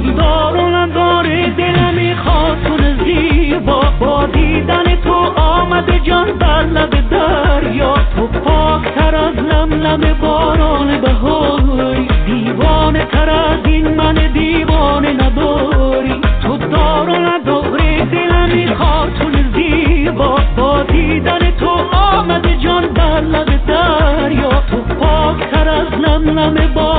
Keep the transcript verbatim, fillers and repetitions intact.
دار و نداره دلم میخواد تو زیبا، با دیدن تو آمده جان بر لب دریا، تو پاکتر از لملم باران بهاری، دیوانه تر از این من دیوانه نداری. تو دار و نداره دلم میخواد تو زیبا، با دیدن تو آمده جان بر لب دریا، تو پاکتر از لملم باران